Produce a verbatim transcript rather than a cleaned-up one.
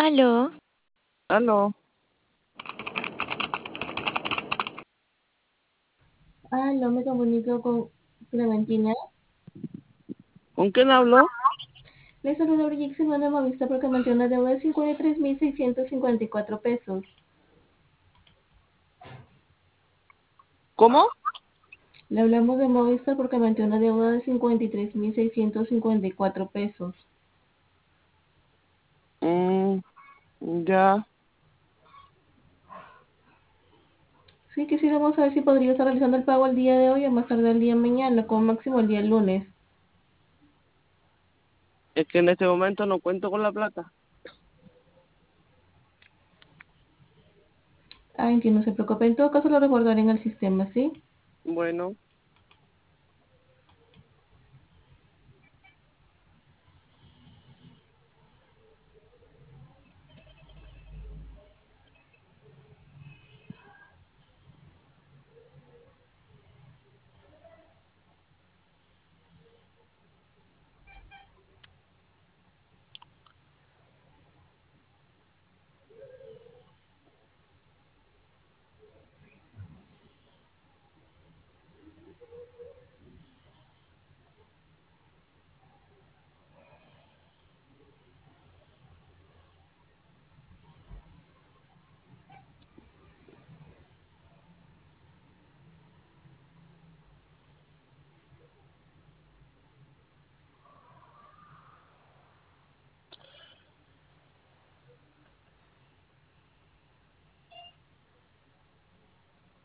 Aló, Aló, Aló, me comunico con Clementina. ¿con quién hablo? Le saludo Brigitte Silvana Movista porque mantiene una deuda de cincuenta y tres mil seiscientos cincuenta y cuatro pesos. ¿Cómo? Le hablamos de Movistar porque mantiene una deuda de cincuenta y tres mil seiscientos cincuenta y cuatro pesos. Mm, ya, Sí, quisiéramos saber si podría estar realizando el pago el día de hoy o más tarde el día de mañana, como máximo el día lunes. es que en este momento no cuento con la plata. Ah, entiendo, no se preocupe. En todo caso lo recordaré en el sistema, ¿sí? Bueno.